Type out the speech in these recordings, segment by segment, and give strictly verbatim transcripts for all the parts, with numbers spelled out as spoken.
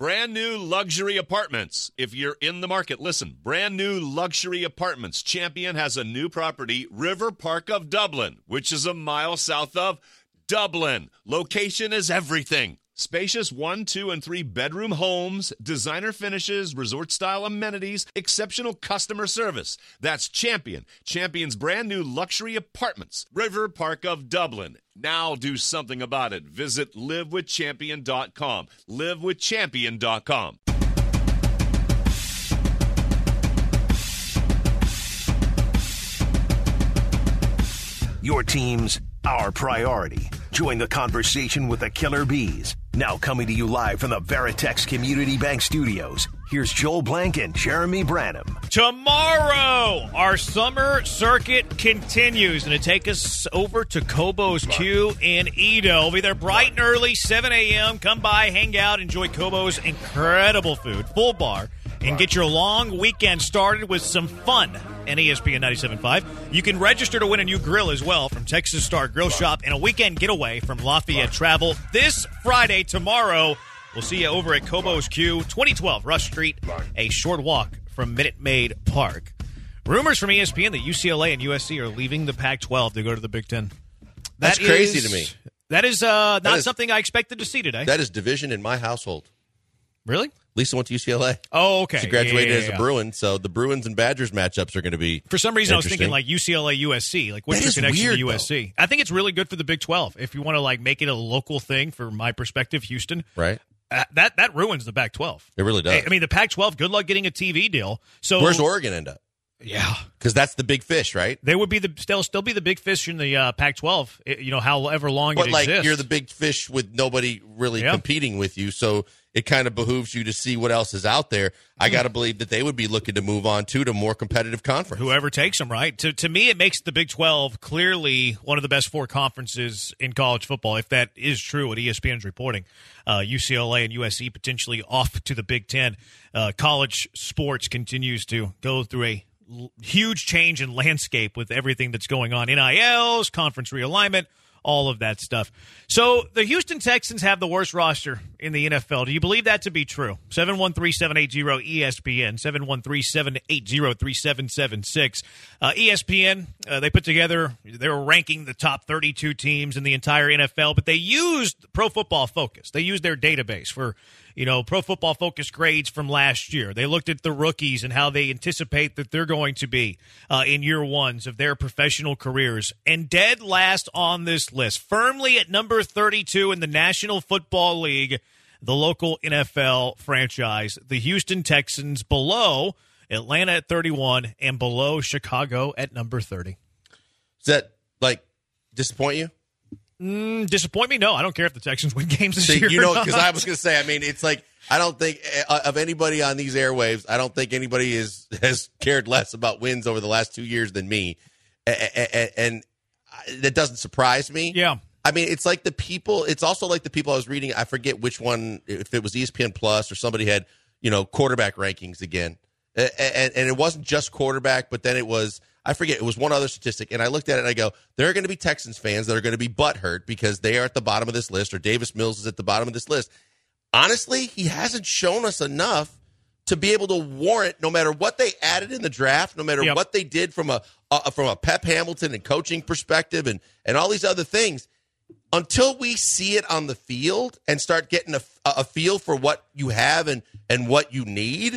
Brand new luxury apartments. If you're in the market, listen. Brand new luxury apartments. Champion has a new property, River Park of Dublin, which is a mile south of Dublin. Location is everything. Spacious one, two, and three bedroom homes, designer finishes, resort-style amenities, exceptional customer service. That's Champion. Champion's brand new luxury apartments. River Park of Dublin. Now do something about it. Visit live with champion dot com. live with champion dot com. Your team's our priority. Join the conversation with the Killer Bees. Now coming to you live from the Veritex Community Bank Studios, here's Joel Blank and Jeremy Branham. Tomorrow, our summer circuit continues, and it take us over to Kobo's Q in Edo. We'll be there bright and early, seven a.m. Come by, hang out, enjoy Kobo's incredible food, full bar, and get your long weekend started with some fun and E S P N ninety-seven point five. You can register to win a new grill as well from Texas Star Grill Shop and a weekend getaway from Lafayette Travel this Friday. Tomorrow, we'll see you over at Kobo's Q, twenty twelve Rush Street, a short walk from Minute Maid Park. Rumors from E S P N that U C L A and U S C are leaving the Pac twelve to go to the Big Ten. That's That crazy is- to me. That is uh, not That is- something I expected to see today. That is division in my household. Really? Lisa went to U C L A. Oh, okay. She graduated Yeah, yeah, as yeah. a Bruin, so the Bruins and Badgers matchups are going to be For some reason, I was thinking interesting. like U C L A, U S C. Like, what's That your is connection weird, to U S C? I think it's really good for the Big twelve. If you want to like make it a local thing, for my perspective, Houston, Right. uh, that that ruins the Pac twelve. It really does. I mean, the Pac twelve. Good luck getting a T V deal. So Where's Oregon end up? Yeah, Because that's the big fish, right? they would be the still still be the big fish in the uh, Pac twelve. You know, however long But it like exists. you're the big fish with nobody really Yeah. competing with you, so it kind of behooves you to see what else is out there. I got to believe that they would be looking to move on too to more competitive conference. Whoever takes them, right? To to me, it makes the Big twelve clearly one of the best four conferences in college football, if that is true what E S P N is reporting. Uh, U C L A and U S C potentially off to the Big Ten. Uh, college sports continues to go through a l- huge change in landscape with everything that's going on. N I Ls, conference realignment, all of that stuff. So the Houston Texans have the worst roster in the N F L. Do you believe that to be true? seven one three, seven eight zero, E S P N, seven one three, seven eight zero, three seven seven six. Uh, E S P N, uh, they put together, they were ranking the top thirty-two teams in the entire N F L, but they used Pro Football Focus. They used their database for, you know, Pro Football Focus grades from last year. They looked at the rookies and how they anticipate that they're going to be uh, in year ones of their professional careers. And dead last on this list, firmly at number thirty-two in the National Football League, the local N F L franchise, the Houston Texans, below Atlanta at thirty-one and below Chicago at number thirty. Does that like disappoint you? Mm, disappoint me? No, I don't care if the Texans win games this See, year. you know, or because not. I was going to say, I mean, it's like I don't think uh, of anybody on these airwaves. I don't think anybody is has cared less about wins over the last two years than me, and, and that doesn't surprise me. Yeah. I mean, it's like the people. It's also like the people I was reading. I forget which one, if it was E S P N Plus or somebody had, you know, quarterback rankings again, and, and, and it wasn't just quarterback, but then it was. I forget, it was one other statistic, and I looked at it and I go, there are going to be Texans fans that are going to be butthurt because they are at the bottom of this list, or Davis Mills is at the bottom of this list. Honestly, he hasn't shown us enough to be able to warrant, no matter what they added in the draft, no matter Yep. what they did from a uh, from a Pep Hamilton and coaching perspective and, and all these other things, until we see it on the field and start getting a, a feel for what you have and, and what you need,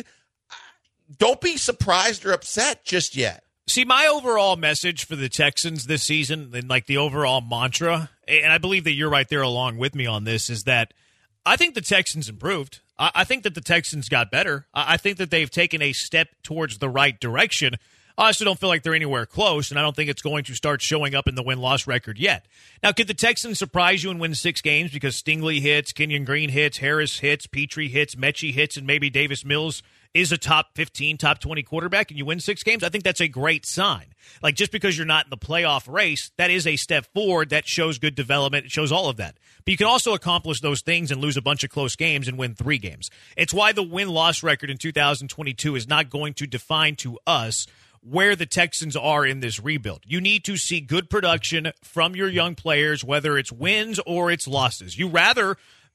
don't be surprised or upset just yet. See, my overall message for the Texans this season, and like the overall mantra, and I believe that you're right there along with me on this, is that I think the Texans improved. I, I think that the Texans got better. I, I think that they've taken a step towards the right direction. I also don't feel like they're anywhere close, and I don't think it's going to start showing up in the win-loss record yet. Now, could the Texans surprise you and win six games because Stingley hits, Kenyon Green hits, Harris hits, Petrie hits, Mechie hits, and maybe Davis Mills is a top fifteen, top twenty quarterback, and you win six games? I think that's a great sign. Like, just because you're not in the playoff race, that is a step forward. That shows good development. It shows all of that. But you can also accomplish those things and lose a bunch of close games and win three games. It's why the win-loss record in two thousand twenty-two is not going to define to us where the Texans are in this rebuild. You need to see good production from your young players, whether it's wins or it's losses. You rather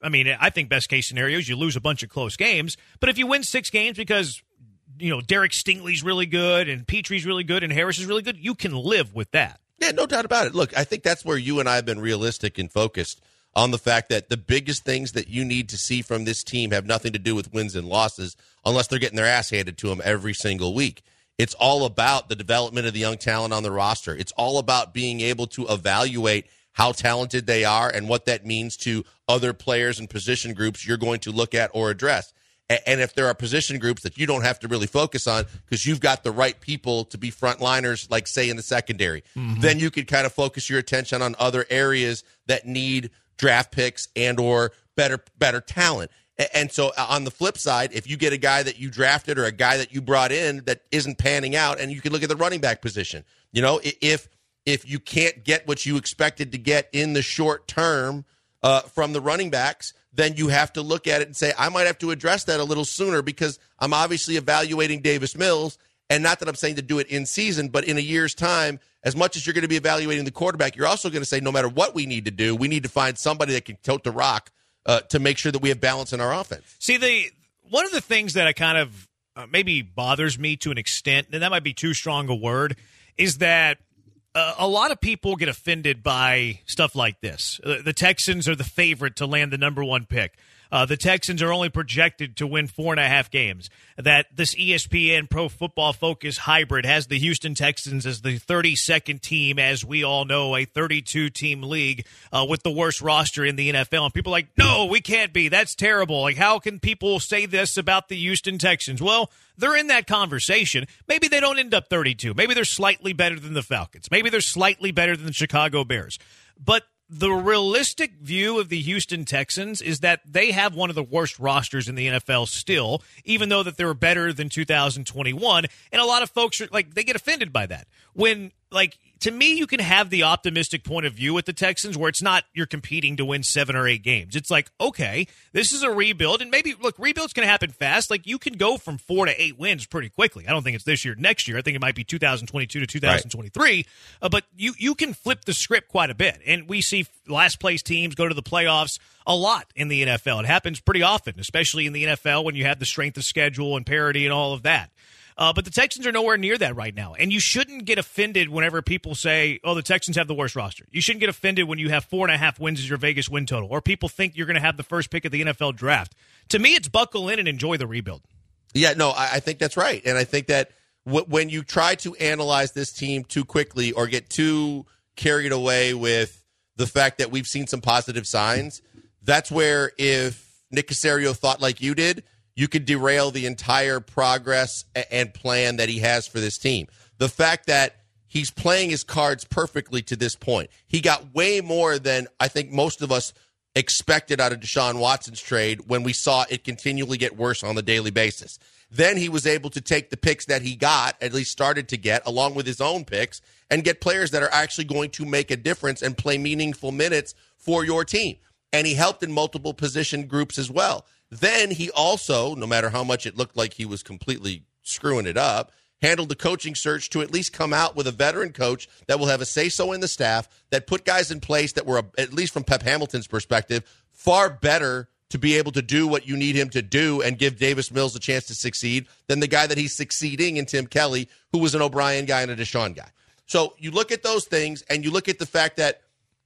I mean, I think best case scenario is you lose a bunch of close games. But if you win six games because, you know, Derek Stingley's really good and Petrie's really good and Harris is really good, you can live with that. Yeah, no doubt about it. Look, I think that's where you and I have been realistic and focused on the fact that the biggest things that you need to see from this team have nothing to do with wins and losses unless they're getting their ass handed to them every single week. It's all about the development of the young talent on the roster. It's all about being able to evaluate how talented they are and what that means to other players and position groups you're going to look at or address. And if there are position groups that you don't have to really focus on because you've got the right people to be frontliners, like, say, in the secondary, mm-hmm. then you can kind of focus your attention on other areas that need draft picks and or better better talent. And so on the flip side, if you get a guy that you drafted or a guy that you brought in that isn't panning out, and you can look at the running back position, you know, if if you can't get what you expected to get in the short term uh, from the running backs, then you have to look at it and say, I might have to address that a little sooner because I'm obviously evaluating Davis Mills. And not that I'm saying to do it in season, but in a year's time, as much as you're going to be evaluating the quarterback, you're also going to say no matter what we need to do, we need to find somebody that can tote the rock uh, to make sure that we have balance in our offense. See, the one of the things that I kind of uh, maybe bothers me to an extent, and that might be too strong a word, is that Uh, a lot of people get offended by stuff like this. Uh, the Texans are the favorite to land the number one pick. Uh, the Texans are only projected to win four and a half games. That this E S P N Pro Football Focus hybrid has the Houston Texans as the thirty-second team, as we all know, a thirty-two team league uh, with the worst roster in the N F L. And people are like, no, we can't be. That's terrible. Like, how can people say this about the Houston Texans? Well, they're in that conversation. Maybe they don't end up thirty-two. Maybe they're slightly better than the Falcons. Maybe they're slightly better than the Chicago Bears. But the realistic view of the Houston Texans is that they have one of the worst rosters in the N F L still, even though that they're better than two thousand twenty-one. And a lot of folks are like, they get offended by that. When, like, to me, you can have the optimistic point of view with the Texans where it's not you're competing to win seven or eight games. It's like, okay, this is a rebuild. And maybe, look, rebuilds can happen fast. Like, you can go from four to eight wins pretty quickly. I don't think it's this year, next year. I think it might be two thousand twenty-two to two thousand twenty-three. Right. Uh, but you, you can flip the script quite a bit. And we see last place teams go to the playoffs a lot in the N F L. It happens pretty often, especially in the N F L when you have the strength of schedule and parity and all of that. Uh, but the Texans are nowhere near that right now. And you shouldn't get offended whenever people say, oh, the Texans have the worst roster. You shouldn't get offended when you have four and a half wins as your Vegas win total, or people think you're going to have the first pick of the N F L draft. To me, it's buckle in and enjoy the rebuild. Yeah, no, I, I think that's right. And I think that w- when you try to analyze this team too quickly or get too carried away with the fact that we've seen some positive signs, that's where if Nick Caserio thought like you did, you could derail the entire progress and plan that he has for this team. The fact that he's playing his cards perfectly to this point. He got way more than I think most of us expected out of Deshaun Watson's trade when we saw it continually get worse on the daily basis. Then he was able to take the picks that he got, at least started to get, along with his own picks, and get players that are actually going to make a difference and play meaningful minutes for your team. And he helped in multiple position groups as well. Then he also, no matter how much it looked like he was completely screwing it up, handled the coaching search to at least come out with a veteran coach that will have a say-so in the staff, that put guys in place that were, at least from Pep Hamilton's perspective, far better to be able to do what you need him to do and give Davis Mills a chance to succeed than the guy that he's succeeding in Tim Kelly, who was an O'Brien guy and a Deshaun guy. So you look at those things, and you look at the fact that,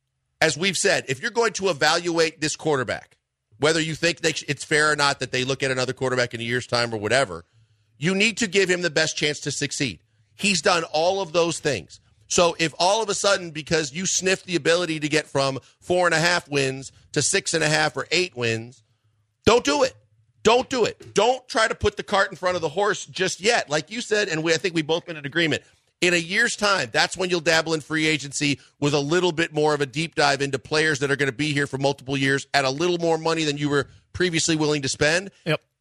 as we've said, if you're going to evaluate this quarterback, whether you think they, it's fair or not that they look at another quarterback in a year's time or whatever, you need to give him the best chance to succeed. He's done all of those things. So if all of a sudden, because you sniffed the ability to get from four and a half wins to six and a half or eight wins, don't do it. Don't do it. Don't try to put the cart in front of the horse just yet. Like you said, and we, I think we've both been in agreement, in a year's time, that's when you'll dabble in free agency with a little bit more of a deep dive into players that are going to be here for multiple years at a little more money than you were previously willing to spend. Yep.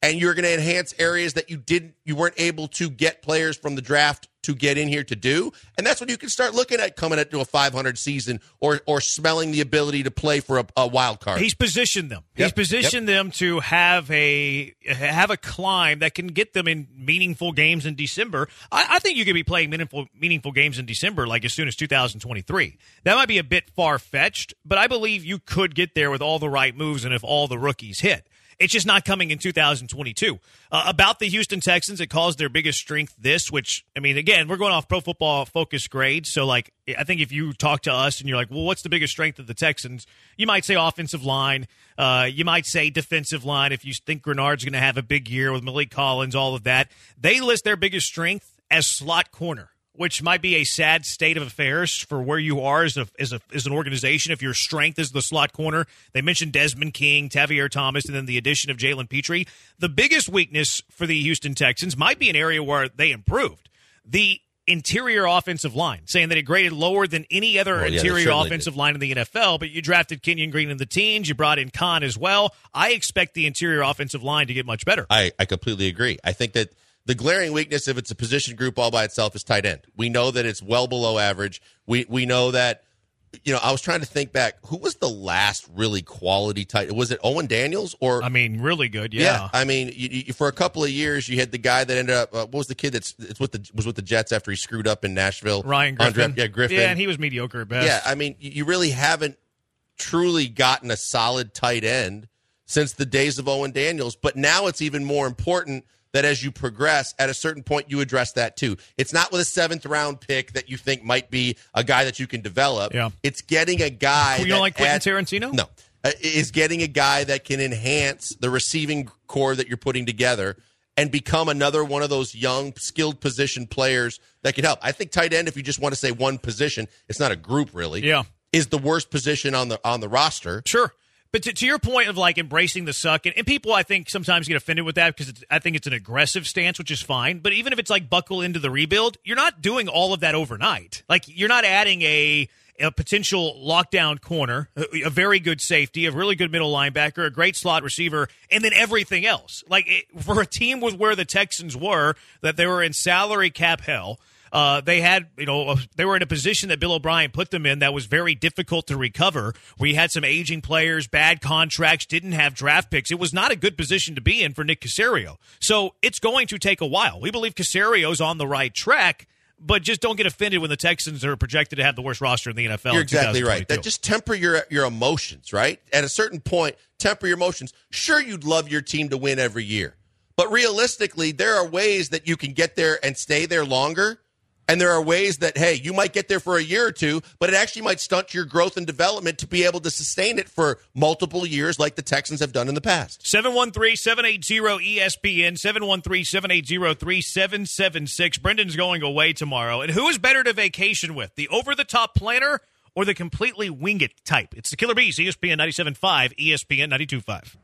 and you're going to enhance areas that you didn't, you weren't able to get players from the draft to get in here to do. And that's when you can start looking at coming into a five hundred season or or smelling the ability to play for a, a wild card. He's positioned them. Yep. He's positioned yep. them to have a have a climb that can get them in meaningful games in December. I, I think you could be playing meaningful meaningful games in December like as soon as two thousand twenty-three. That might be a bit far-fetched, but I believe you could get there with all the right moves and if all the rookies hit. It's just not coming in two thousand twenty-two. Uh, about the Houston Texans, it calls their biggest strength this, which, I mean, again, we're going off Pro Football Focus grades. So, like, I think if you talk to us and you're like, well, what's the biggest strength of the Texans? You might say offensive line. Uh, you might say defensive line if you think Grenard's going to have a big year with Malik Collins, all of that. They list their biggest strength as slot corner, which might be a sad state of affairs for where you are as a, as a as an organization. If your strength is the slot corner, they mentioned Desmond King, Tavier Thomas, and then the addition of Jalen Petrie. The biggest weakness for the Houston Texans might be an area where they improved. The interior offensive line, saying that it graded lower than any other well, yeah, interior offensive did. line in the N F L, but you drafted Kenyon Green in the teens. You brought in Khan as well. I expect the interior offensive line to get much better. I, I completely agree. I think that the glaring weakness, if it's a position group all by itself, is tight end. We know that it's well below average. We we know that, you know, I was trying to think back. Who was the last really quality tight end? Was it Owen Daniels? Or I mean, really good, yeah. Yeah, I mean, you, you, for a couple of years, you had the guy that ended up, uh, what was the kid that's it's with the was with the Jets after he screwed up in Nashville? Ryan Griffin. Andre, yeah, Griffin. Yeah, and he was mediocre at best. Yeah, I mean, you really haven't truly gotten a solid tight end since the days of Owen Daniels. But now it's even more important that as you progress, at a certain point, you address that too. It's not with a seventh round pick that you think might be a guy that you can develop. Yeah. It's getting a guy. You that don't like Quentin add, Tarantino? No. Uh, is getting a guy that can enhance the receiving core that you're putting together and become another one of those young, skilled position players that can help. I think tight end, if you just want to say one position, it's not a group really, yeah. is the worst position on the on the roster. Sure. But to, to your point of, like, embracing the suck, and, and people, I think, sometimes get offended with that because I think it's an aggressive stance, which is fine. But even if it's, like, buckle into the rebuild, you're not doing all of that overnight. Like, you're not adding a, a potential lockdown corner, a, a very good safety, a really good middle linebacker, a great slot receiver, and then everything else. Like, it, for a team with where the Texans were, that they were in salary cap hell, Uh, they had, you know, they were in a position that Bill O'Brien put them in that was very difficult to recover. We had some aging players, bad contracts, didn't have draft picks. It was not a good position to be in for Nick Caserio. So it's going to take a while. We believe Caserio's on the right track, but just don't get offended when the Texans are projected to have the worst roster in the N F L. You're exactly right. That just temper your your emotions, right? At a certain point, temper your emotions. Sure, you'd love your team to win every year, but realistically, there are ways that you can get there and stay there longer. And there are ways that, hey, you might get there for a year or two, but it actually might stunt your growth and development to be able to sustain it for multiple years like the Texans have done in the past. seven one three, seven eight zero, E S P N, seven one three, seven eight zero, three seven seven six. Brendan's going away tomorrow. And who is better to vacation with, the over-the-top planner or the completely wing-it type? It's the Killer Bees, E S P N ninety-seven point five, E S P N ninety-two point five.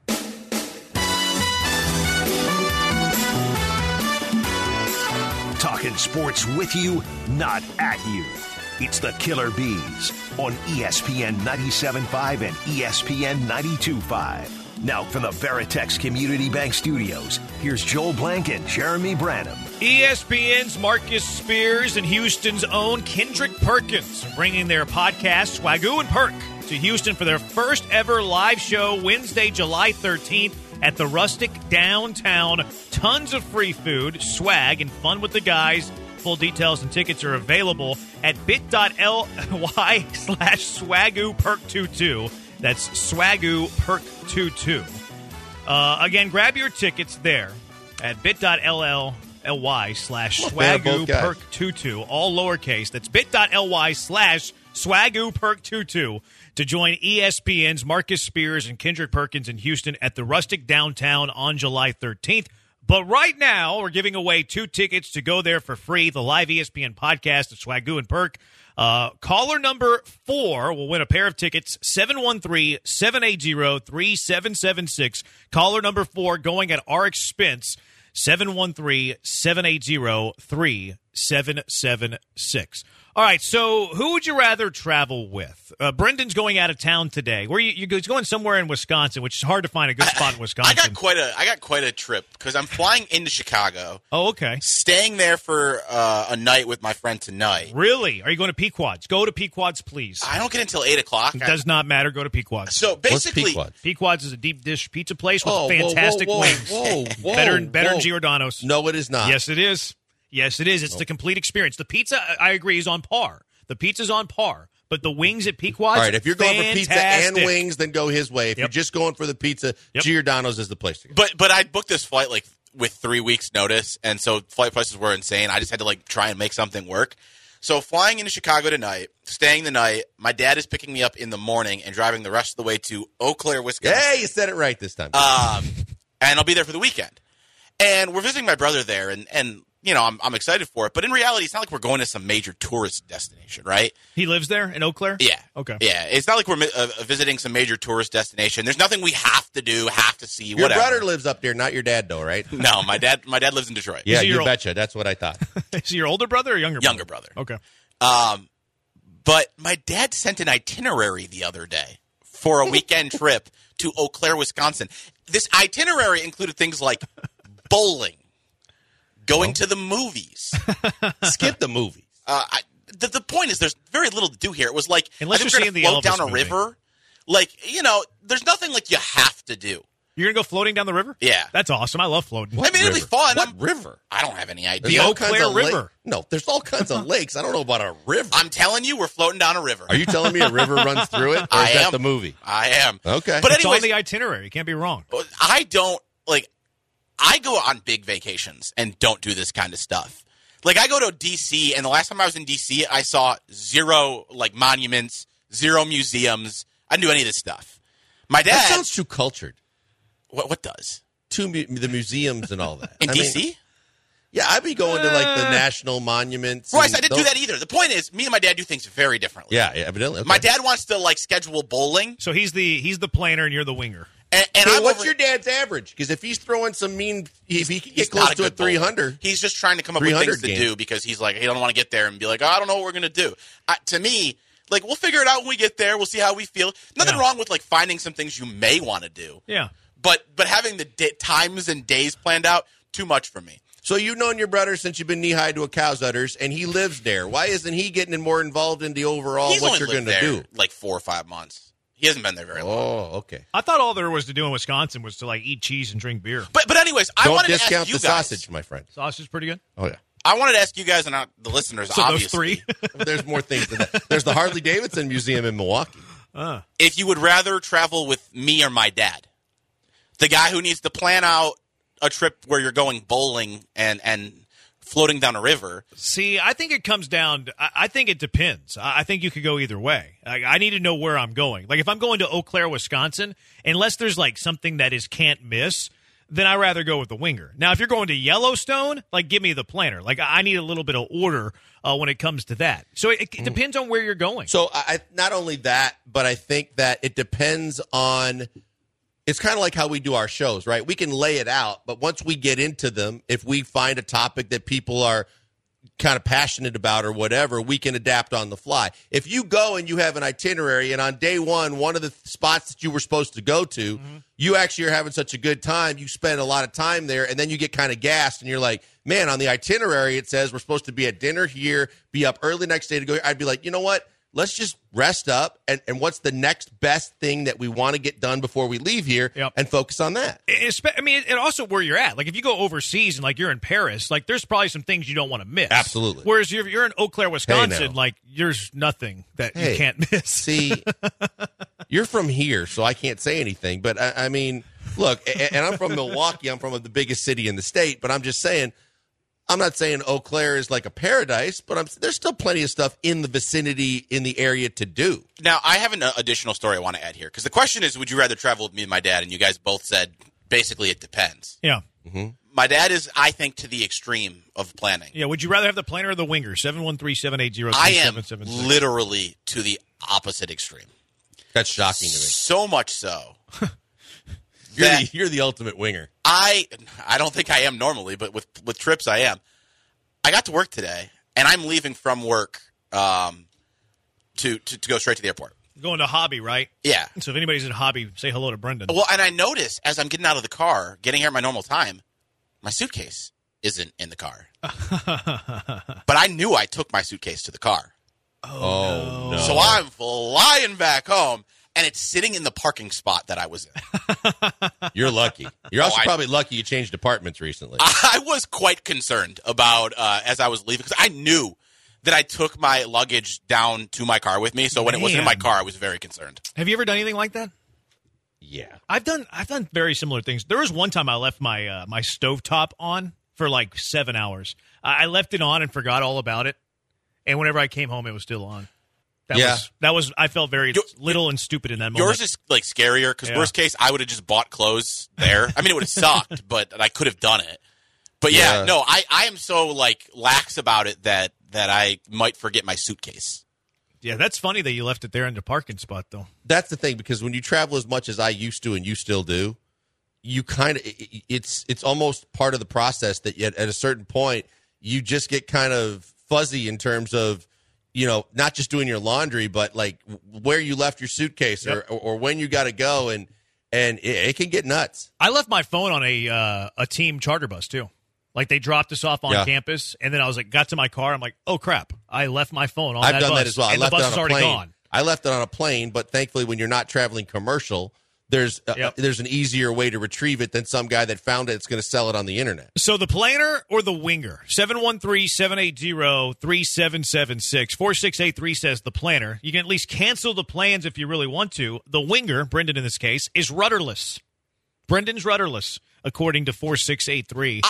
Talking sports with you, not at you. It's the Killer Bees on E S P N ninety-seven point five and E S P N ninety-two point five. Now from the Veritex Community Bank Studios, here's Joel Blank and Jeremy Branham. E S P N's Marcus Spears and Houston's own Kendrick Perkins are bringing their podcast, Swagoo and Perk, to Houston for their first ever live show Wednesday, July thirteenth at the Rustic downtown. Tons of free food, swag, and fun with the guys. Full details and tickets are available at bit.ly slash swagoo perk 22. That's swagoo perk 22. Uh, again, grab your tickets there at bit.ly slash swagoo perk 22. All lowercase. That's bit.ly slash swagoo perk 22 to join E S P N's Marcus Spears and Kendrick Perkins in Houston at the Rustic downtown on July thirteenth. But right now, we're giving away two tickets to go there for free, the live E S P N podcast of Swagoo and Perk. Uh, caller number four will win a pair of tickets, seven one three, seven eight zero, three seven seven six. Caller number four going at our expense, seven one three, seven eight zero, three seven seven six. All right, so who would you rather travel with? Uh, Brendan's going out of town today. Where you, you he's going somewhere in Wisconsin, which is hard to find a good spot in Wisconsin. I got quite a I got quite a trip because I'm flying into Chicago. Oh, okay. Staying there for uh, a night with my friend tonight. Really? Are you going to Pequod's? Go to Pequod's, please. I don't get until eight o'clock. It does not matter. Go to Pequod's. So basically, What's Pequod's? Pequod's is a deep dish pizza place with Oh, whoa, fantastic whoa, whoa, wings. whoa, whoa, better better whoa. than Giordano's. No, it is not. Yes, it is. Yes, it is. It's the complete experience. The pizza, I agree, is on par. The pizza's on par, but the wings at Pequod's, All right, if you're going for pizza and fantastic. wings, then go his way. If Yep. you're just going for the pizza, Yep. Giordano's is the place to go. but but I booked this flight like with three weeks notice, and so flight prices were insane. I just had to like try and make something work. So flying into Chicago tonight, staying the night. My dad is picking me up in the morning and driving the rest of the way to Eau Claire, Wisconsin. Hey, you said it right this time. Um, and I'll be there for the weekend. And we're visiting my brother there, and and you know I'm I'm excited for it. But in reality, it's not like we're going to some major tourist destination, right? He lives there in Eau Claire? Yeah. Okay. Yeah, it's not like we're uh, visiting some major tourist destination. There's nothing we have to do, have to see, your whatever. brother lives up there, not your dad, though, right? No, my dad. My dad lives in Detroit. Yeah, Is he you your- betcha. That's what I thought. Is he your older brother or younger brother? Younger brother. Okay. Um, but my dad sent an itinerary the other day for a weekend trip to Eau Claire, Wisconsin. This itinerary included things like bowling, going to the movies. Skip the movies. Uh, I, the, the point is, there's very little to do here. It was like, Unless I think you're we're seeing gonna the float Elvis down a movie. river. Like, you know, there's nothing like you have to do. You're going to go floating down the river? Yeah. That's awesome. I love floating. What I mean, it'll be river? fun. What I'm- river? I don't have any There's idea. Eau all kinds Claire of la- River. No, there's all kinds of lakes. I don't know about a river. I'm telling you, we're floating down a river. Are you telling me a river runs through it? Or I is that am. the movie? I am. Okay. But It's on anyways, the itinerary. You can't be wrong. I don't like. I go on big vacations and don't do this kind of stuff. Like I go to D C, and the last time I was in D C, I saw zero like monuments, zero museums. I didn't do any of this stuff. My dad. That sounds too cultured. what, what does To mu- the museums and all that. in I D mean, C? yeah, I'd be going to like the Uh, national monuments. Royce, and I didn't those- do that either. The point is, me and my dad do things very differently. Yeah, yeah, evidently. Okay. My dad wants to like schedule bowling, So he's the he's the planner and you're the winger. and, and Hey, I'm what's over- your dad's average? Because if he's throwing some mean, if he can He's get close not to a good bowler. three hundred, He's just trying to come up with three hundred things to game. do because he's like, he don't want to get there and be like, oh, I don't know what we're going to do. I, to me, like, we'll figure it out when we get there. We'll see how we feel. Nothing Yeah. wrong with, like, finding some things you may want to do. Yeah. But but having the di- times and days planned out, too much for me. So you've known your brother since you've been knee high to a cow's udders, and he lives there. Why isn't he getting more involved in the overall He's what only you're lived going to there do? like four or five months. He hasn't been there very long. Oh, okay. I thought all there was to do in Wisconsin was to like eat cheese and drink beer. But but anyways, I Don't wanted to discount ask you the guys. sausage, my friend. Sausage is pretty good. Oh yeah. I wanted to ask you guys and not the listeners. So those obviously, three. There's more things than that. There's the Harley Davidson Museum in Milwaukee. if you would rather travel with me or my dad, the guy who needs to plan out a trip where you're going bowling and and floating down a river. See, I think it comes down to, I, I think it depends. I, I think you could go either way. I, I need to know where I'm going. Like if I'm going to Eau Claire, Wisconsin, unless there's like something that is can't miss, then I'd rather go with the winger. Now, if you're going to Yellowstone, like give me the planner. Like I need a little bit of order uh, when it comes to that. So it, it depends on where you're going. So I I- not only that, but I think that it depends on. It's kind of like how we do our shows, right? We can lay it out, but once we get into them, if we find a topic that people are kind of passionate about or whatever, we can adapt on the fly. If you go and you have an itinerary and on day one, one of the spots that you were supposed to go to, mm-hmm. you actually are having such a good time, you spend a lot of time there, and then you get kind of gassed and you're like, man, on the itinerary it says we're supposed to be at dinner here, be up early next day to go. I'd be like, you know what? Let's just rest up, and, and what's the next best thing that we want to get done before we leave here, Yep. and focus on that. It's, I mean, and also where you're at. Like, if you go overseas and, like, you're in Paris, like, there's probably some things you don't want to miss. Absolutely. Whereas if you're in Eau Claire, Wisconsin, now. like, there's nothing that Hey, you can't miss. See, you're from here, so I can't say anything. But, I, I mean, look, and, and I'm from Milwaukee. I'm from the biggest city in the state. But I'm just saying, I'm not saying Eau Claire is like a paradise, but I'm, there's still plenty of stuff in the vicinity, in the area to do. Now, I have an uh, additional story I want to add here because the question is, would you rather travel with me and my dad? And you guys both said basically it depends. Yeah. My dad is, I think, to the extreme of planning. Yeah, would you rather have the planner or the winger? seven one three, seven eight zero, I three am seven seven six. literally to the opposite extreme. That's shocking to me. So much so. You're, that the, you're the ultimate winger. I I don't think I am normally, but with with trips I am. I got to work today, and I'm leaving from work um, to, to to go straight to the airport. Going to Hobby, right? Yeah. So if anybody's in Hobby, say hello to Brendan. Well, and I notice as I'm getting out of the car, getting here at my normal time, my suitcase isn't in the car. But I knew I took my suitcase to the car. Oh, no. So I'm flying back home, and it's sitting in the parking spot that I was in. You're lucky. You're also Oh, I- probably lucky you changed apartments recently. I was quite concerned about uh, as I was leaving because I knew that I took my luggage down to my car with me. So when it wasn't in my Man. car, I was very concerned. Have you ever done anything like that? Yeah. I've done I've done very similar things. There was one time I left my uh, my stovetop on for like seven hours. I I left it on and forgot all about it. And whenever I came home, it was still on. That Yeah. was that was I felt very Yo- little and stupid in that moment. Yours is like scarier because Yeah. worst case, I would have just bought clothes there. I mean, it would have sucked, but I could have done it. But yeah, Yeah. no, I, I am so like lax about it that that I might forget my suitcase. Yeah, that's funny that you left it there in the parking spot, though. That's the thing, because when you travel as much as I used to and you still do, you kind of it's it's almost part of the process that yet at a certain point you just get kind of fuzzy in terms of, you know, not just doing your laundry, but like where you left your suitcase Yep. or, or when you got to go, and and it, it can get nuts. I left my phone on a uh, a team charter bus too. Like they dropped us off on Yeah. campus, and then I was like, got to my car. I'm like, oh crap, I left my phone on I've that done bus, that as well. I and left the bus it is on a already plane. gone. I left it on a plane, but thankfully, when you're not traveling commercial, there's uh, Yep. there's an easier way to retrieve it than some guy that found it. It's going to sell it on the internet. So the planner or the winger? seven one three, seven eight zero, three seven seven six. four six eight three says the planner. You can at least cancel the plans if you really want to. The winger, Brendan in this case, is rudderless. Brendan's rudderless, according to four six eight three.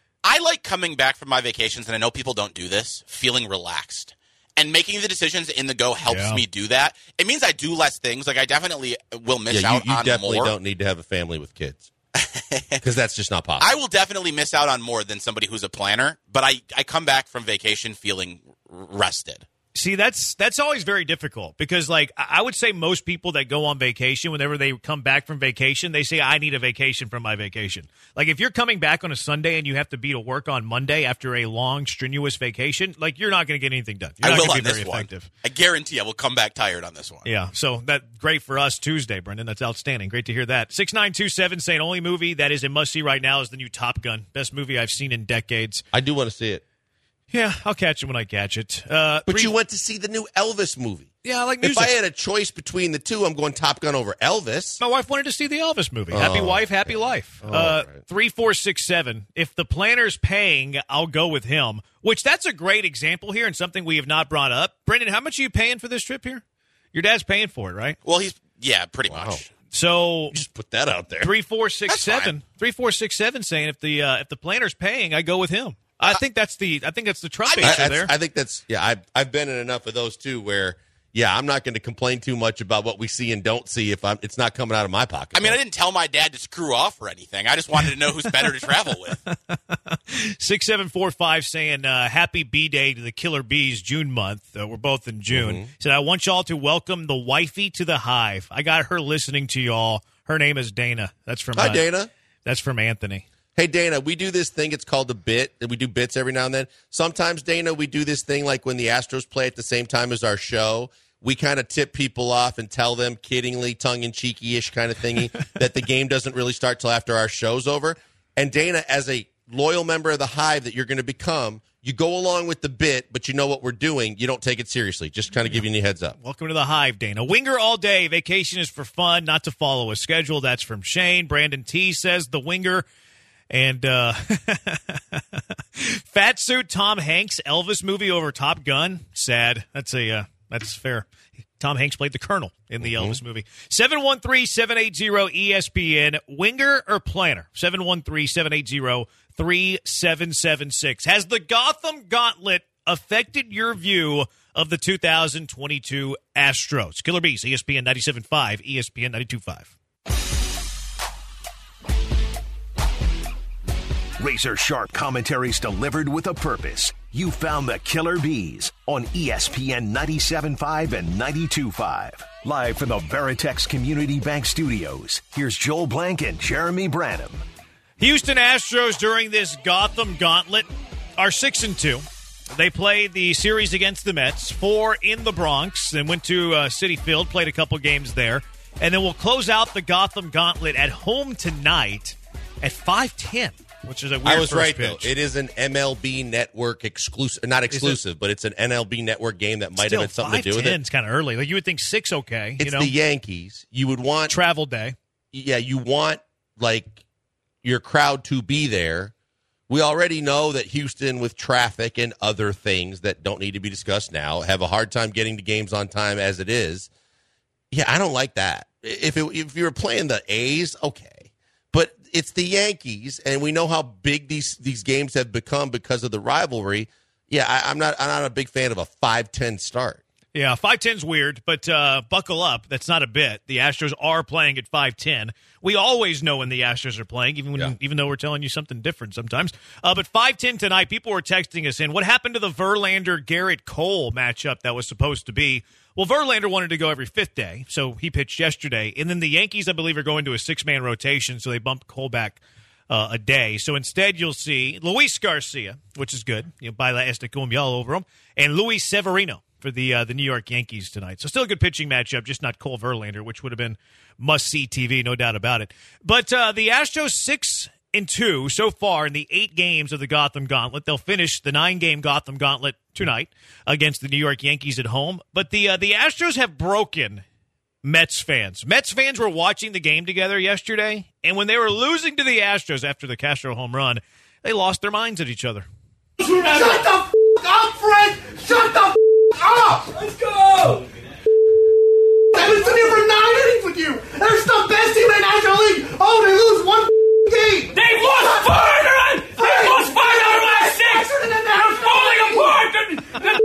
I like coming back from my vacations, and I know people don't do this, feeling relaxed. And making the decisions in the go helps Yeah. me do that. It means I do less things. Like I definitely will miss Yeah, out you, you on definitely more. don't need to have a family with kids because that's just not possible. I will definitely miss out on more than somebody who's a planner, but I, I come back from vacation feeling r- rested. See, that's that's always very difficult because, like, I I would say most people that go on vacation, whenever they come back from vacation, they say, I need a vacation from my vacation. Like, if you're coming back on a Sunday and you have to be to work on Monday after a long, strenuous vacation, like, you're not going to get anything done. You're I not will going on to be this very one. effective. I guarantee I will come back tired on this one. Yeah, so that great for us Tuesday, Brendan. That's outstanding. Great to hear that. six nine two seven saying only movie that is a must-see right now is the new Top Gun. Best movie I've seen in decades. I do want to see it. Yeah, I'll catch it when I catch it. Uh, But three- you went to see the new Elvis movie. Yeah, I like If music. I had a choice between the two, I'm going Top Gun over Elvis. My wife wanted to see the Elvis movie. Happy Oh, wife, happy life. uh, right. Three, four, six, seven. If the planner's paying, I'll go with him. Which that's a great example here and something we have not brought up. Brendan, how much are you paying for this trip here? Your dad's paying for it, right? Well, he's, yeah, pretty Wow. much. So Just put that out there. three, four, six, That's seven. fine. Three, four, six, seven. Saying if the uh, if the planner's paying, I go with him. I think that's the I think that's the Trump I- I, answer that's- there. I think that's yeah. I've I've been in enough of those too, where yeah, I'm not going to complain too much about what we see and don't see if I'm. It's not coming out of my pocket. I mean, I didn't tell my dad to screw off or anything. I just wanted to know who's better to travel with. Six seven four five saying uh, happy B Day to the Killer Bees June month. Uh, we're both in June. Mm-hmm. Said I want y'all to welcome the wifey to the hive. I got her listening to y'all. Her name is Dana. That's from Hi, uh, Dana. That's from Anthony. Hey, Dana, we do this thing. It's called a bit. We do bits every now and then. Sometimes, Dana, we do this thing like when the Astros play at the same time as our show. We kind of tip people off and tell them kiddingly, tongue-in-cheeky-ish kind of thingy that the game doesn't really start till after our show's over. And, Dana, as a loyal member of the Hive that you're going to become, you go along with the bit, but you know what we're doing. You don't take it seriously. Just kind of giving you a heads up. Welcome to the hive, Dana. Winger all day. Vacation is for fun, not to follow a schedule. That's from Shane. Brandon T says the winger. And uh, Fat Suit Tom Hanks Elvis movie over Top Gun. Sad. That's a uh, that's fair. Tom Hanks played the Colonel in the mm-hmm. Elvis movie. seven one three, seven eight zero, E S P N. Winger or planner? seven one three, seven eight zero, three seven seven six. Has the Gotham Gauntlet affected your view of the two thousand twenty-two Astros? Killer Bees, E S P N ninety-seven point five, E S P N ninety-two point five. Razor sharp commentaries delivered with a purpose. You found the Killer Bees on E S P N ninety-seven point five and ninety-two point five. Live from the Veritex Community Bank Studios, here's Joel Blank and Jeremy Branham. Houston Astros during this Gotham Gauntlet are six and two. They played the series against the Mets, four in the Bronx, then went to uh, Citi Field, played a couple games there. And then we'll close out the Gotham Gauntlet at home tonight at five ten, which is a weird I was first right, pitch. though. It is an M L B Network exclusive, not exclusive, it? but it's an N L B Network game that might Still, have had something to do with it. It's kind of early. Like you would think six, okay. It's you know? the Yankees. You would want travel day. Yeah, you want like your crowd to be there. We already know that Houston, with traffic and other things that don't need to be discussed now, have a hard time getting to games on time as it is. Yeah, I don't like that. If it, if you were playing the A's, okay. But it's the Yankees, and we know how big these, these games have become because of the rivalry. Yeah, I, I'm not I'm not a big fan of a five ten start. Yeah, five ten's weird, but uh, buckle up. That's not a bit. The Astros are playing at five ten. We always know when the Astros are playing, even when, yeah. even though we're telling you something different sometimes. Uh, but five ten tonight, people were texting us in. What happened to the Verlander-Garrett Cole matchup that was supposed to be? Well, Verlander wanted to go every fifth day, so he pitched yesterday. And then the Yankees, I believe, are going to a six-man rotation, so they bumped Cole back uh, a day. So instead, you'll see Luis Garcia, which is good. You know, Baila este cumbial over him, and Luis Severino for the uh, the New York Yankees tonight. So still a good pitching matchup, just not Cole Verlander, which would have been must-see T V, no doubt about it. But uh, the Astros six and two so far in the eight games of the Gotham Gauntlet. They'll finish the nine-game Gotham Gauntlet tonight against the New York Yankees at home. But the uh, the Astros have broken Mets fans. Mets fans were watching the game together yesterday, and when they were losing to the Astros after the Castro home run, they lost their minds at each other. Shut the f*** up, Frank! Shut the f*** up! Let's go! I've been sitting here for nine innings with you! They're the best team in the National League! Oh, they lose one f*** game! They've lost four out of They've lost five out of my six! They're falling apart!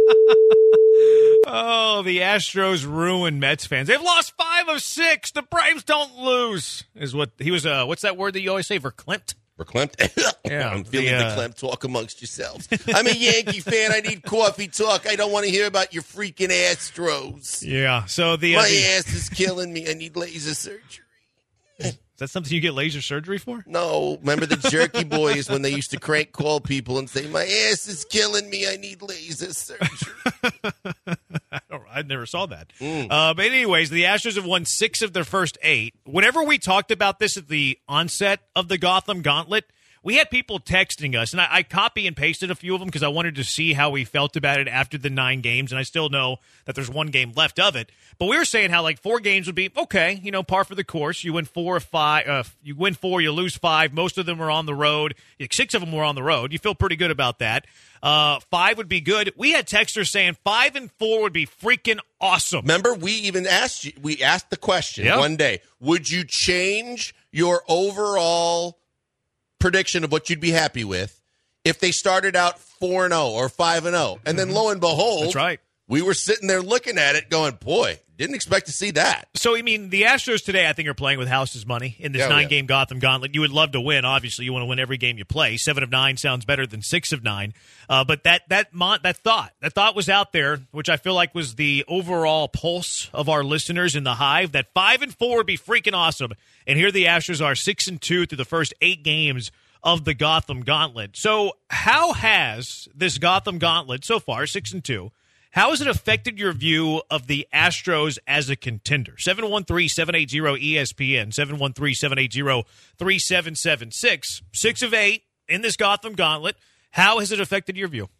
Oh, the Astros ruined Mets fans. They've lost five of six. The Braves don't lose, is what he was. Uh, what's that word that you always say? Verklempt? Verklempt? Yeah, I'm feeling the, the, uh, Verklempt. Talk amongst yourselves. I'm a Yankee fan. I need coffee talk. I don't want to hear about your freaking Astros. Yeah, so the... Uh, My the, ass is killing me. I need laser surgery. Is that something you get laser surgery for? No. Remember the Jerky Boys when they used to crank call people and say, my ass is killing me. I need laser surgery. I, don't, I never saw that. Mm. Uh, but anyways, the Astros have won six of their first eight. Whenever we talked about this at the onset of the Gotham Gauntlet, we had people texting us, and I, I copy and pasted a few of them because I wanted to see how we felt about it after the nine games, and I still know that there's one game left of it. But we were saying how like four games would be okay, you know, par for the course. You win four or five, uh, you win four, you lose five. Most of them were on the road. Six of them were on the road. You feel pretty good about that. Uh, five would be good. We had texters saying five and four would be freaking awesome. Remember, we even asked you, we asked the question Yep. one day, would you change your overall prediction of what you'd be happy with if they started out four and oh or five and oh? And then lo and behold, That's right. we were sitting there looking at it going, boy, didn't expect to see that. So, I mean, the Astros today, I think, are playing with house's money in this Yeah, nine-game Gotham Gauntlet. You would love to win. Obviously, you want to win every game you play. Seven of nine sounds better than six of nine. Uh, but that that mon- that thought, that thought was out there, which I feel like was the overall pulse of our listeners in the Hive, that five and four would be freaking awesome. And here the Astros are six and two through the first eight games of the Gotham Gauntlet. So, how has this Gotham Gauntlet so far, six and two, how has it affected your view of the Astros as a contender? seven one three, seven eight zero, E S P N, seven one three, seven eight zero, three seven seven six. Six of eight in this Gotham Gauntlet. How has it affected your view?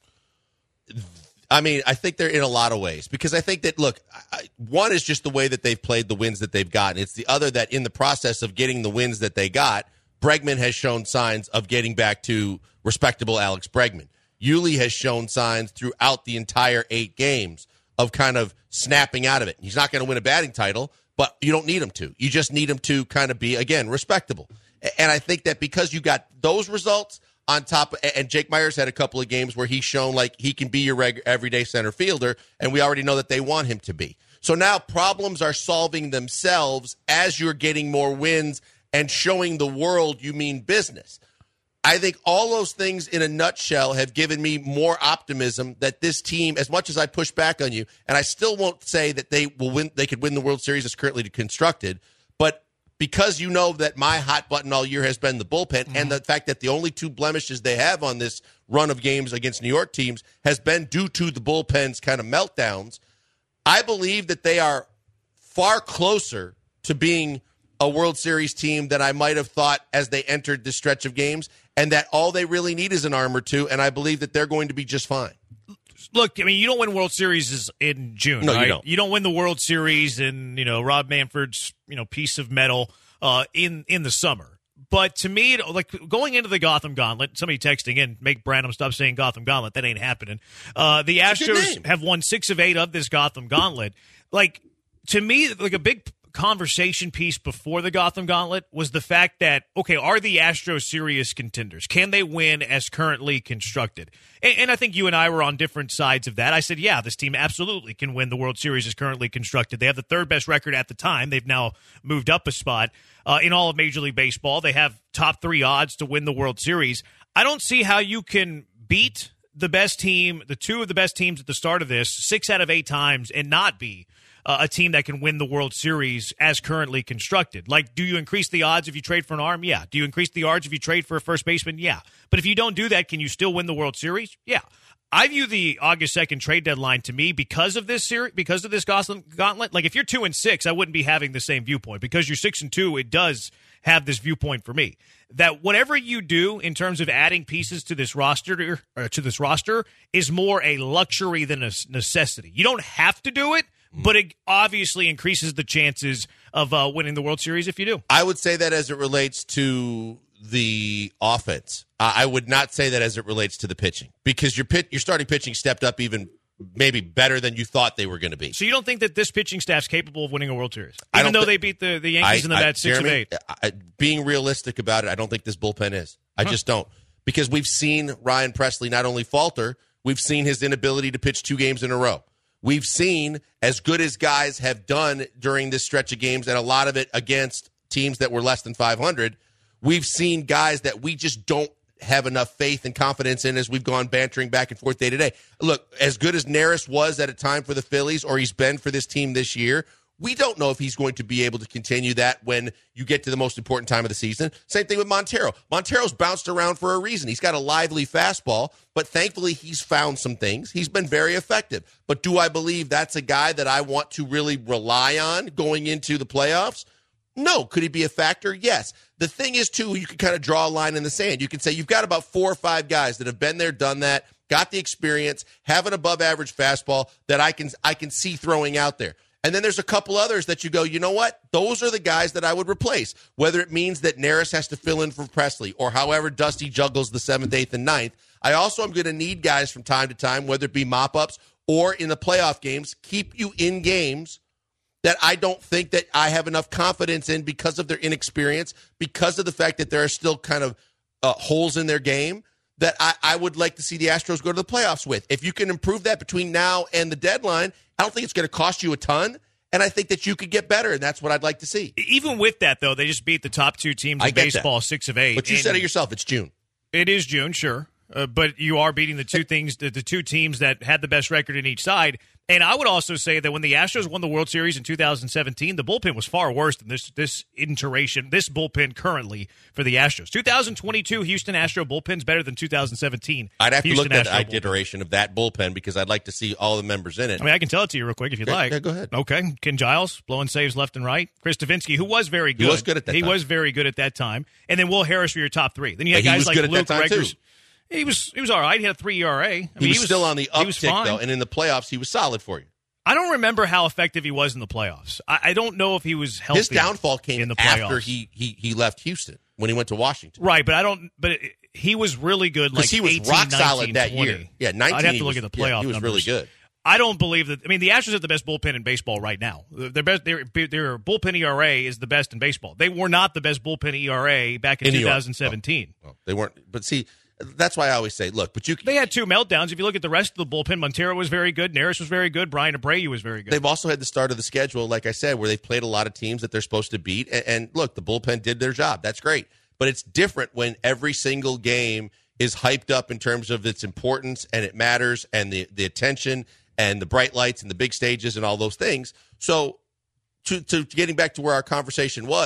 I mean, I think they're in a lot of ways because I think that, look, I, one is just the way that they've played the wins that they've gotten. It's the other that in the process of getting the wins that they got, Bregman has shown signs of getting back to respectable Alex Bregman. Yuli has shown signs throughout the entire eight games of kind of snapping out of it. He's not going to win a batting title, but you don't need him to. You just need him to kind of be, again, respectable. And I think that because you got those results on top, and Jake Myers had a couple of games where he's shown like he can be your reg- everyday center fielder, and we already know that they want him to be. So now problems are solving themselves as you're getting more wins and showing the world you mean business. I think all those things in a nutshell have given me more optimism that this team, as much as I push back on you, and I still won't say that they will win, they could win the World Series as currently constructed, but because you know that my hot button all year has been the bullpen, Mm-hmm. and the fact that the only two blemishes they have on this run of games against New York teams has been due to the bullpen's kind of meltdowns, I believe that they are far closer to being a World Series team than I might have thought as they entered this stretch of games, and that all they really need is an arm or two, and I believe that they're going to be just fine. Look, I mean, you don't win World Series in June, No, you right? don't. You don't win the World Series in, you know, Rob Manfred's, you know, piece of metal uh, in in the summer. But to me, like going into the Gotham Gauntlet, somebody texting in, make Branham stop saying Gotham Gauntlet. That ain't happening. Uh, the It's a good Astros name. have won six of eight of this Gotham Gauntlet. Like, to me, like a big conversation piece before the Gotham Gauntlet was the fact that, okay, are the Astros serious contenders? Can they win as currently constructed? And, and I think you and I were on different sides of that. I said, yeah, this team absolutely can win the World Series as currently constructed. They have the third best record at the time. They've now moved up a spot uh, in all of Major League Baseball. They have top three odds to win the World Series. I don't see how you can beat the best team, the two of the best teams at the start of this, six out of eight times, and not be Uh, a team that can win the World Series as currently constructed. Like, do you increase the odds if you trade for an arm? Yeah. Do you increase the odds if you trade for a first baseman? Yeah. But if you don't do that, can you still win the World Series? Yeah. I view the August second trade deadline to me because of this series, because of this gauntlet. Like, if you're two and six, I wouldn't be having the same viewpoint. Because you're six and two, it does have this viewpoint for me that whatever you do in terms of adding pieces to this roster, or to this roster, is more a luxury than a necessity. You don't have to do it, but it obviously increases the chances of uh, winning the World Series if you do. I would say that as it relates to the offense. Uh, I would not say that as it relates to the pitching, because your pit, your starting pitching stepped up even maybe better than you thought they were going to be. So you don't think that this pitching staff's capable of winning a World Series? I Even don't though thi- they beat the, the Yankees I- in the I- Mets six Jeremy, of eight. I, being realistic about it, I don't think this bullpen is. I Huh. just don't. Because we've seen Ryan Presley not only falter, we've seen his inability to pitch two games in a row. We've seen as good as guys have done during this stretch of games, and a lot of it against teams that were less than five hundred, we've seen guys that we just don't have enough faith and confidence in as we've gone bantering back and forth day to day. Look, as good as Neris was at a time for the Phillies, or he's been for this team this year, we don't know if he's going to be able to continue that when you get to the most important time of the season. Same thing with Montero. Montero's bounced around for a reason. He's got a lively fastball, but thankfully he's found some things. He's been very effective. But do I believe that's a guy that I want to really rely on going into the playoffs? No. Could he be a factor? Yes. The thing is, too, you can kind of draw a line in the sand. You can say you've got about four or five guys that have been there, done that, got the experience, have an above-average fastball that I can I can see throwing out there. And then there's a couple others that you go, you know what? Those are the guys that I would replace, whether it means that Neris has to fill in for Presley or however Dusty juggles the seventh, eighth, and ninth. I also am going to need guys from time to time, whether it be mop-ups or in the playoff games, keep you in games that I don't think that I have enough confidence in because of their inexperience, because of the fact that there are still kind of uh, holes in their game that I, I would like to see the Astros go to the playoffs with. If you can improve that between now and the deadline, I don't think it's going to cost you a ton, and I think that you could get better, and that's what I'd like to see. Even with that, though, they just beat the top two teams I in get baseball, that. six of eight. But you And said it yourself, it's June. It is June, sure. Uh, but you are beating the two things, the, the two teams that had the best record in each side. And I would also say that when the Astros won the World Series in two thousand seventeen, the bullpen was far worse than this this iteration, this bullpen currently for the Astros. two thousand twenty-two Houston Astro bullpen's better than two thousand seventeen. I'd have to Houston look at Astro the iteration of that bullpen because I'd like to see all the members in it. I mean, I can tell it to you real quick if you'd Yeah, like. yeah, go ahead. Okay. Ken Giles, blowing saves left and right. Chris Davinsky, who was very good. He was good at that He time. was very good at that time. And then Will Harris for your top three. Then you had But he guys was like good at Luke that time, too. Reggers. He was he was all right. He had a three E R A. I mean, he, was still on the he was uptick, fine. though, and in the playoffs, he was solid for you. I don't remember how effective he was in the playoffs. I, I don't know if he was healthy. His downfall came in the playoffs. after he, he he left Houston when he went to Washington. Right, but I don't. But it, he was really good. Like Because he was eighteen, rock solid nineteen, that twenty. year. Yeah, nineteen. I'd have he to look was- at the yeah, playoff. he was really numbers. good. I don't believe that. I mean, the Astros have the best bullpen in baseball right now. Their best, their, their bullpen E R A is the best in baseball. They were not the best bullpen E R A back in, In New York. twenty seventeen. Oh, oh, they weren't. But see, that's why I always say, look, but you. They had two meltdowns. If you look at the rest of the bullpen, Montero was very good. Neris was very good. Brian Abreu was very good. They've also had the start of the schedule, like I said, where they've played a lot of teams that they're supposed to beat. And, and look, the bullpen did their job. That's great. But it's different when every single game is hyped up in terms of its importance and it matters and the, the attention and the bright lights and the big stages and all those things. So to, to getting back to where our conversation was,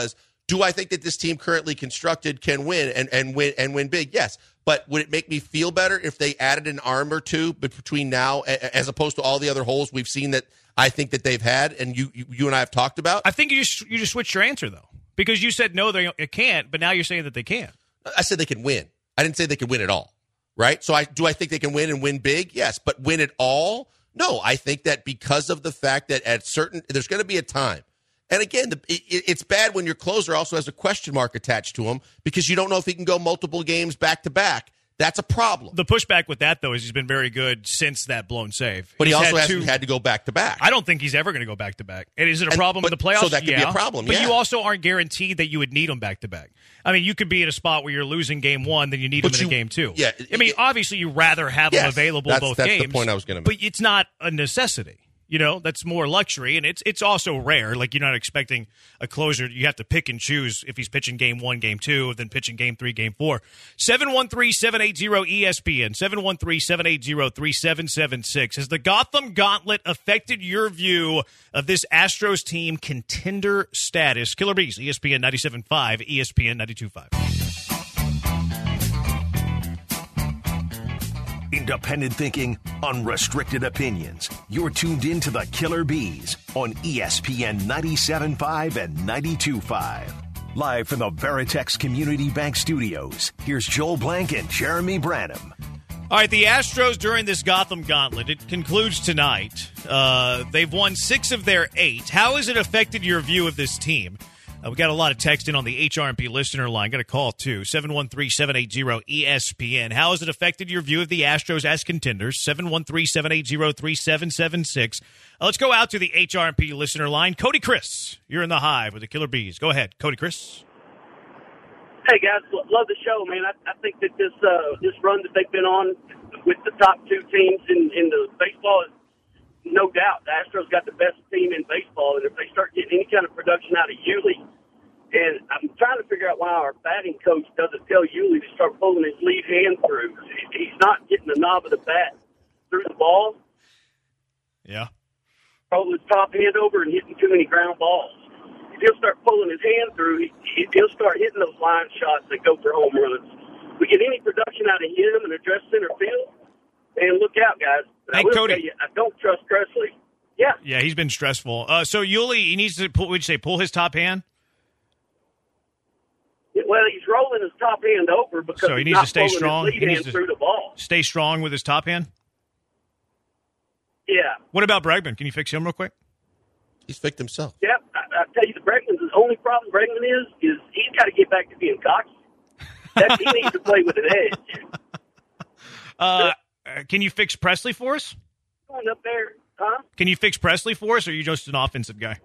Do I think that this team currently constructed can win and, and win and win big? Yes. But would it make me feel better if they added an arm or two between now as opposed to all the other holes we've seen that I think that they've had and you you, you and I have talked about? I think you just you just switched your answer though, because you said no, they can't, but now you're saying that they can. I said they can win. I didn't say they could win at all. Right? So I do I think they can win and win big? Yes. But win it all? No. I think that because of the fact that at certain there's going to be a time. And again, the, it, it's bad when your closer also has a question mark attached to him because you don't know if he can go multiple games back to back. That's a problem. The pushback with that, though, is he's been very good since that blown save. But he's he also had hasn't two, had to go back to back. I don't think he's ever going to go back to back. And is it a and, problem but, in the playoffs? So that could yeah. be a problem, But yeah. you also aren't guaranteed that you would need him back to back. I mean, you could be in a spot where you're losing game one, then you need but him you, in a game two. Yeah, I mean, it, obviously, you'd rather have yes, him available that's, both that's games. That's the point I was going to make. But it's not a necessity. You know, that's more luxury, and it's it's also rare. Like, you're not expecting a closer. You have to pick and choose if he's pitching game one, game two, then pitching game three, game four. seven one three, seven eight zero, E S P N, seven one three, seven eight zero, three seven seven six. Has the Gotham Gauntlet affected your view of this Astros team contender status? Killer Bees, E S P N ninety-seven point five, E S P N ninety-two point five. Independent thinking, unrestricted opinions. You're tuned in to the Killer Bees on E S P N ninety-seven point five and ninety-two point five. Live from the Veritex Community Bank Studios, here's Joel Blank and Jeremy Branham. All right, the Astros during this Gotham Gauntlet, it concludes tonight. Uh, they've won six of their eight. How has it affected your view of this team? Uh, we got a lot of text in on the H R M P listener line. Got a call, too. seven one three, seven eight zero, E S P N. How has it affected your view of the Astros as contenders? seven one three, seven eight zero, three seven seven six. Uh, let's go out to the H R M P listener line. Cody Chris, you're in the Hive with the Killer Bees. Go ahead, Cody Chris. Hey, guys. Love the show, man. I, I think that this uh, this run that they've been on with the top two teams in, in the baseball is no doubt. The Astros got the best team in baseball, and if they start getting any kind of production out of Yuli, and I'm trying to figure out why our batting coach doesn't tell Yuli to start pulling his lead hand through. He's not getting the knob of the bat through the ball. Yeah. Rolling his top hand over and hitting too many ground balls. If he'll start pulling his hand through, he, he'll start hitting those line shots that go for home runs. We get any production out of him and address center field, and look out, guys. But hey, I will Cody. tell you, I don't trust Presley. Yeah. Yeah, he's been stressful. Uh, so Yuli, he needs to pull, would you say, pull his top hand? Well, he's rolling his top hand over because so he he's needs not to stay pulling strong. his lead He needs hand to through the ball. Stay strong with his top hand? Yeah. What about Bregman? Can you fix him real quick? He's fixed himself. Yeah, I, I tell you, the Bregman's the only problem Bregman is is he's got to get back to being cocky. That, he needs to play with an edge. Uh, can you fix Presley for us? Going up there, huh? Can you fix Presley for us, or are you just an offensive guy?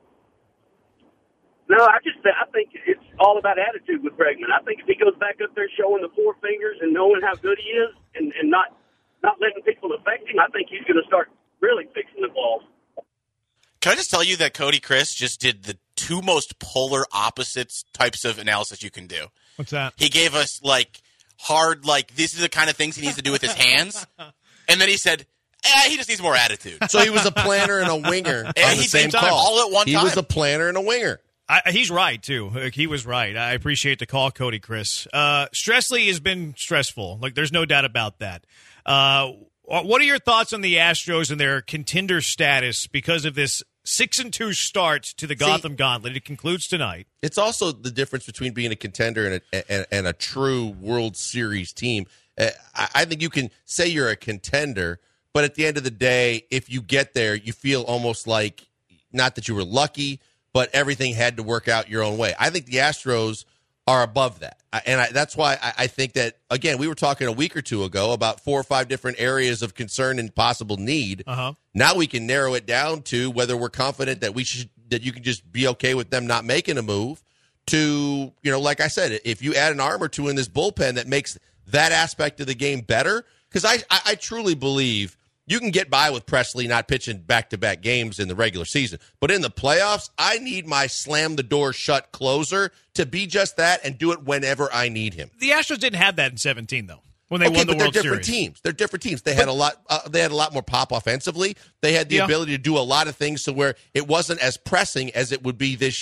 No, I just I think it's all about attitude with Bregman. I think if he goes back up there showing the four fingers and knowing how good he is and, and not not letting people affect him, I think he's going to start really fixing the ball. Can I just tell you that Cody Chris just did the two most polar opposites types of analysis you can do? What's that? He gave us, like, hard, like, this is the kind of things he needs to do with his hands. And then he said, eh, he just needs more attitude. So he was a planner and a winger on And the he same did call. all at one he time. was a planner and a winger. I, he's right, too. Like, he was right. I appreciate the call, Cody Chris. Uh, Stressley has been stressful. Like, there's no doubt about that. Uh, what are your thoughts on the Astros and their contender status because of this six and two start to the Gotham See, Gauntlet? It concludes tonight. It's also the difference between being a contender and a, and, and a true World Series team. Uh, I, I think you can say you're a contender, but at the end of the day, if you get there, you feel almost like not that you were lucky, but everything had to work out your own way. I think the Astros are above that. And I, that's why I, I think that, again, we were talking a week or two ago about four or five different areas of concern and possible need. Uh-huh. Now we can narrow it down to whether we're confident that we should, that you can just be okay with them not making a move to, you know, like I said, if you add an arm or two in this bullpen that makes that aspect of the game better, because I, I, I truly believe you can get by with Presley not pitching back-to-back games in the regular season. But in the playoffs, I need my slam-the-door-shut closer to be just that and do it whenever I need him. The Astros didn't have that in seventeen, though, when they okay, won the but World they're different Series. teams. They're different teams. They had a lot. Uh, they had a lot more pop offensively. They had the Yeah. ability to do a lot of things to where it wasn't as pressing as it would be this year.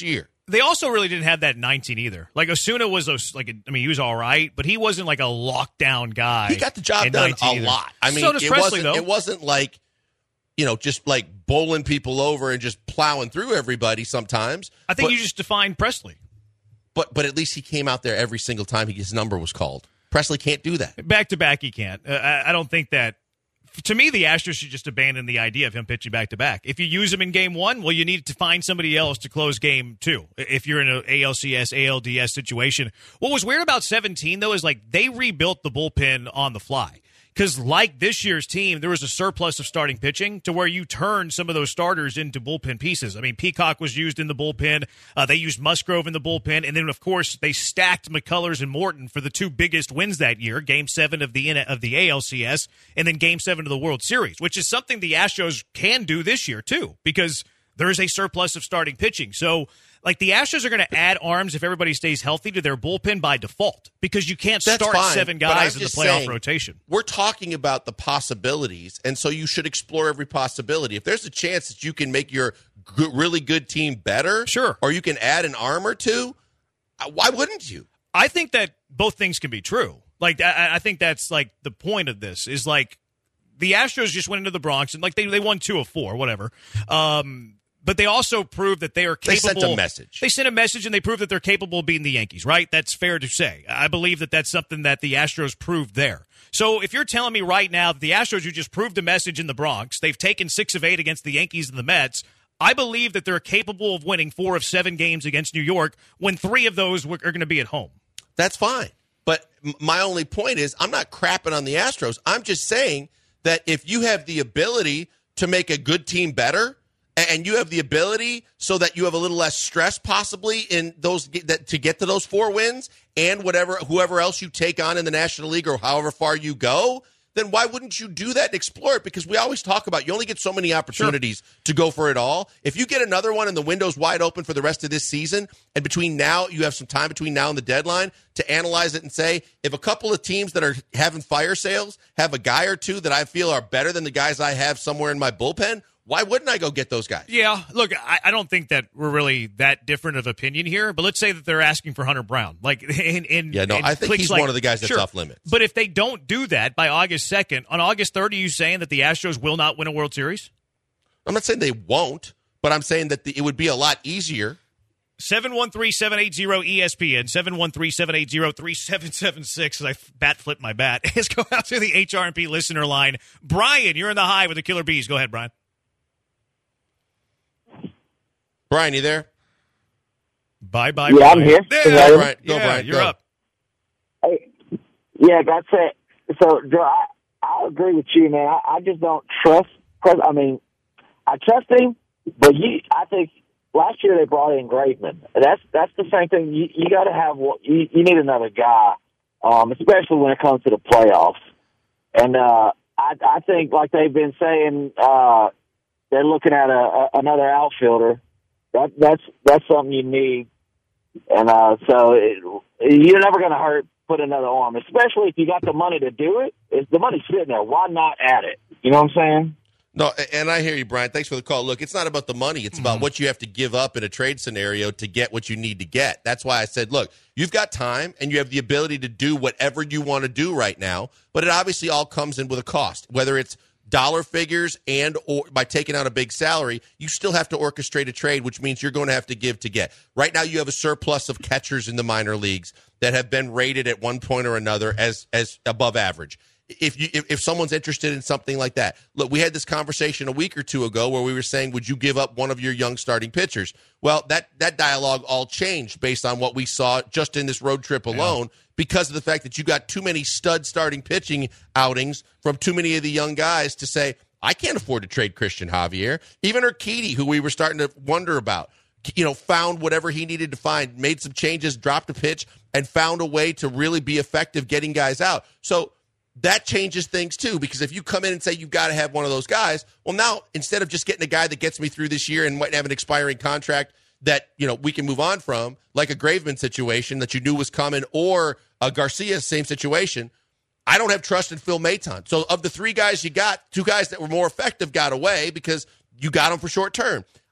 They also really didn't have that nineteen either. Like Osuna was, a, like a, I mean, he was all right, but he wasn't like a lockdown guy. He got the job done a either. lot. I mean, so does it Presley, wasn't, though. It wasn't like, you know, just like bowling people over and just plowing through everybody sometimes. I think but, you just defined Presley. But but at least he came out there every single time his number was called. Presley can't do that. Back to back, he can't. Uh, I, I don't think that. To me, the Astros should just abandon the idea of him pitching back to back. If you use him in game one, well, you need to find somebody else to close game two. If you're in an A L C S, A L D S situation. What was weird about seventeen, though, is like they rebuilt the bullpen on the fly. Because like this year's team, there was a surplus of starting pitching to where you turned some of those starters into bullpen pieces. I mean, Peacock was used in the bullpen. Uh, they used Musgrove in the bullpen. And then, of course, they stacked McCullers and Morton for the two biggest wins that year, Game seven of the of the A L C S and then Game seven of the World Series, which is something the Astros can do this year, too, because there is a surplus of starting pitching. So, like, the Astros are going to add arms if everybody stays healthy to their bullpen by default because you can't That's start fine, seven but I'm guys in the just playoff saying, rotation. We're talking about the possibilities, and so you should explore every possibility. If there's a chance that you can make your good, really good team better, sure, or you can add an arm or two, why wouldn't you? I think that both things can be true. Like, I, I think that's, like, the point of this is, like, the Astros just went into the Bronx, and, like, they, they won two of four, whatever. Um But they also proved that they are capable. They sent a message. They sent a message, and they proved that they're capable of beating the Yankees, right? That's fair to say. I believe that that's something that the Astros proved there. So if you're telling me right now that the Astros, who just proved a message in the Bronx, they've taken six of eight against the Yankees and the Mets, I believe that they're capable of winning four of seven games against New York when three of those are going to be at home. That's fine. But my only point is I'm not crapping on the Astros. I'm just saying that if you have the ability to make a good team better, and you have the ability so that you have a little less stress possibly in those that to get to those four wins and whatever whoever else you take on in the National League or however far you go, then why wouldn't you do that and explore it? Because we always talk about you only get so many opportunities sure. to go for it all. If you get another one and the window's wide open for the rest of this season, and between now, you have some time between now and the deadline to analyze it and say, if a couple of teams that are having fire sales have a guy or two that I feel are better than the guys I have somewhere in my bullpen, why wouldn't I go get those guys? Yeah, look, I, I don't think that we're really that different of opinion here, but let's say that they're asking for Hunter Brown. Like, in, in, yeah, no, in I think he's like, one of the guys that's sure, off limits. But if they don't do that by August second, on August third, are you saying that the Astros will not win a World Series? I'm not saying they won't, but I'm saying that the, it would be a lot easier. seven one three, seven eight zero, E S P N, seven one three, seven eight zero, three seven seven six, as I bat flip my bat. Let's go out to the H R and P listener line. Brian, you're in the high with the Killer Bees. Go ahead, Brian. Brian, you there? Bye bye. Yeah, Brian. I'm here. There, Go, Brian. Go, yeah, Brian. You're Go. up. Hey, yeah, that's it. So, Joe, I, I agree with you, man. I, I just don't trust. I mean, I trust him, but you, I think last year they brought in Graveman. That's that's the same thing. You, you got to have you, you need another guy, um, especially when it comes to the playoffs. And uh, I, I think, like they've been saying. Uh, They're looking at a, a, another outfielder. That that's that's something you need, and uh, so it, you're never going to hurt put another arm, especially if you got the money to do it. If the money's sitting there, why not add it? You know what I'm saying? No, and I hear you, Brian. Thanks for the call. Look, it's not about the money. It's about mm-hmm. what you have to give up in a trade scenario to get what you need to get. That's why I said, look, you've got time and you have the ability to do whatever you want to do right now, but it obviously all comes in with a cost, whether it's dollar figures and or by taking out a big salary, you still have to orchestrate a trade, which means you're going to have to give to get. Right now, you have a surplus of catchers in the minor leagues that have been rated at one point or another as as above average. If you if, if someone's interested in something like that, look, we had this conversation a week or two ago where we were saying, would you give up one of your young starting pitchers? Well, that that dialogue all changed based on what we saw just in this road trip alone. Yeah. Because of the fact that you got too many stud starting pitching outings from too many of the young guys to say, I can't afford to trade Christian Javier. Even Urquidy, who we were starting to wonder about, you know, found whatever he needed to find, made some changes, dropped a pitch, and found a way to really be effective getting guys out. So that changes things too, because if you come in and say you've got to have one of those guys, well, now instead of just getting a guy that gets me through this year and might have an expiring contract that, you know, we can move on from, like a Graveman situation that you knew was coming, or a Garcia, same situation. I don't have trust in Phil Maton. So of the three guys you got, two guys that were more effective got away because you got them for short term.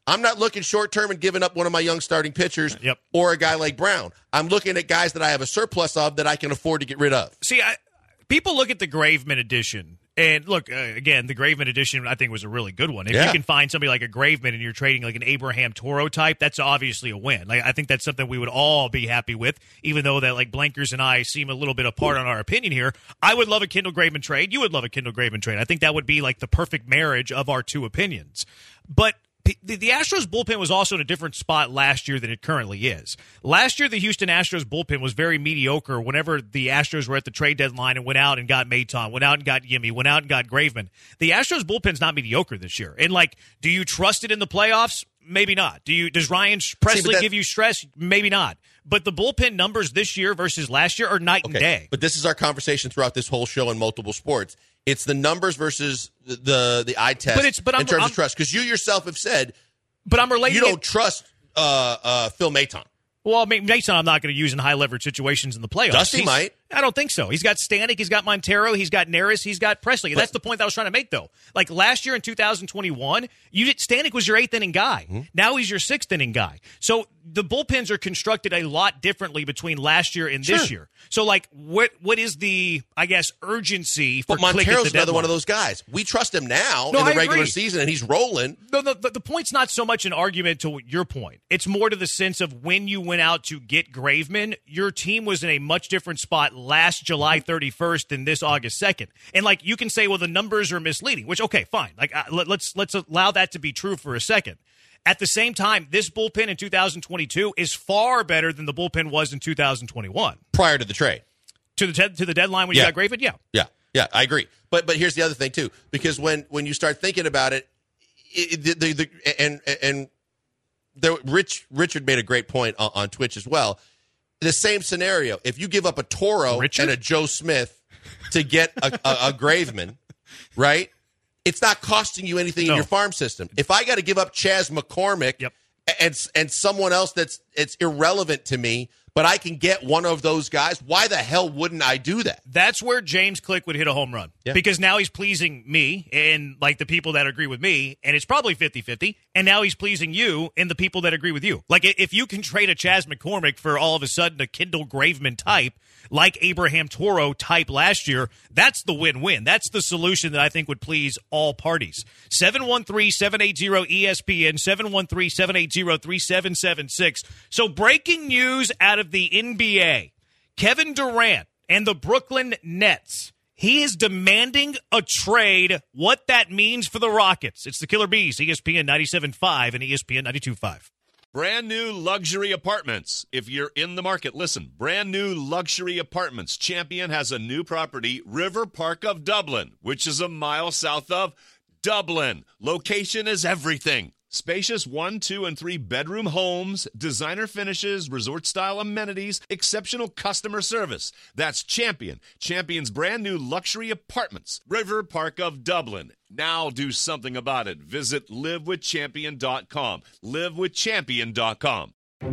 I'm not looking short term and giving up one of my young starting pitchers yep. or a guy like Brown. I'm looking at guys that I have a surplus of that I can afford to get rid of. See, I, people look at the Graveman edition. And look, uh, again, the Graveman edition, I think, was a really good one. If yeah. you can find somebody like a Graveman and you're trading like an Abraham Toro type, that's obviously a win. Like, I think that's something we would all be happy with, even though that like Blankers and I seem a little bit apart on our opinion here. I would love a Kendall Graveman trade. You would love a Kendall Graveman trade. I think that would be like the perfect marriage of our two opinions. But the, the Astros bullpen was also in a different spot last year than it currently is. Last year, the Houston Astros bullpen was very mediocre whenever the Astros were at the trade deadline and went out and got Maton, went out and got Yimmy, went out and got Graveman. The Astros bullpen's not mediocre this year. And, like, do you trust it in the playoffs? Maybe not. Do you? Does Ryan Presley See, give you stress? Maybe not. But the bullpen numbers this year versus last year are night okay, and day. But this is our conversation throughout this whole show in multiple sports. It's the numbers versus the the, the eye test but it's, but in I'm, terms I'm, of trust. Because you yourself have said but I'm relating you don't it, trust uh, uh, Phil Maton. Well, I mean, Mason I'm not going to use in high-leverage situations in the playoffs. Dusty He's, might. I don't think so. He's got Stanek, he's got Montero, he's got Neris, he's got Presley. But, that's the point that I was trying to make, though. Like, last year in two thousand twenty-one, you did, Stanek was your eighth-inning guy. Mm-hmm. Now he's your sixth-inning guy. So the bullpens are constructed a lot differently between last year and this sure. year. So, like, what what is the, I guess, urgency for But Click Montero's at the another deadline? one of those guys. We trust him now No, in the I regular agree. season, and he's rolling. No, the, the, the point's not so much an argument to your point. It's more to the sense of when you went out to get Graveman, your team was in a much different spot last July thirty-first than this August second. And, like, you can say, well, the numbers are misleading, which, okay, fine. Like, uh, let, let's let's allow that to be true for a second. At the same time, this bullpen in two thousand twenty-two is far better than the bullpen was in two thousand twenty-one. Prior to the trade. To the te- to the deadline when yeah. you got Graveman? Yeah. Yeah, yeah, I agree. But but here's the other thing, too, because when, when you start thinking about it, it the, the, the, and and there, Rich Richard made a great point on, on Twitch as well. The same scenario. If you give up a Toro Richard? and a Joe Smith to get a, a, a Graveman, right? It's not costing you anything no. in your farm system. If I got to give up Chas McCormick yep. and and someone else that's it's irrelevant to me, but I can get one of those guys, why the hell wouldn't I do that? That's where James Click would hit a home run. Yeah. Because now he's pleasing me and, like, the people that agree with me, and it's probably fifty-fifty, and now he's pleasing you and the people that agree with you. Like, if you can trade a Chas McCormick for all of a sudden a Kendall Graveman type, like Abraham Toro type last year, that's the win-win. That's the solution that I think would please all parties. seven one three, seven eight zero, E S P N, seven one three, seven eight zero, three seven seven six. So breaking news out of the N B A. Kevin Durant and the Brooklyn Nets. He is demanding a trade. What that means for the Rockets. It's the Killer Bees, E S P N ninety-seven point five and E S P N ninety-two point five. Brand new luxury apartments. If you're in the market, listen. Brand new luxury apartments. Champion has a new property, River Park of Dublin, which is a mile south of Dublin. Location is everything. Spacious one, two, and three bedroom homes, designer finishes, resort-style amenities, exceptional customer service. That's Champion. Champion's brand new luxury apartments, River Park of Dublin. Now do something about it. Visit live with champion dot com. live with champion dot com.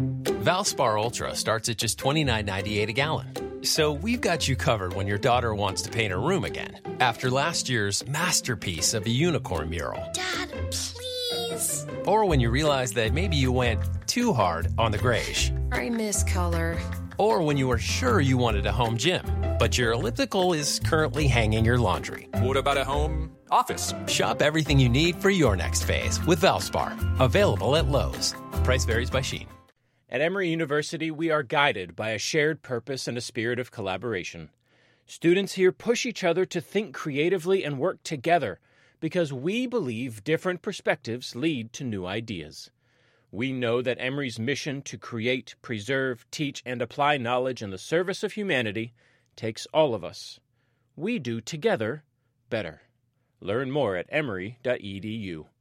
Valspar Ultra starts at just twenty-nine ninety-eight a gallon. So we've got you covered when your daughter wants to paint her room again after last year's masterpiece of a unicorn mural. Dad, please. Or when you realize that maybe you went too hard on the grayish. I miss color. Or when you were sure you wanted a home gym, but your elliptical is currently hanging your laundry. What about a home office? Shop everything you need for your next phase with Valspar. Available at Lowe's. Price varies by Shein. At Emory University, we are guided by a shared purpose and a spirit of collaboration. Students here push each other to think creatively and work together because we believe different perspectives lead to new ideas. We know that Emory's mission to create, preserve, teach, and apply knowledge in the service of humanity takes all of us. We do together better. Learn more at emory dot e d u.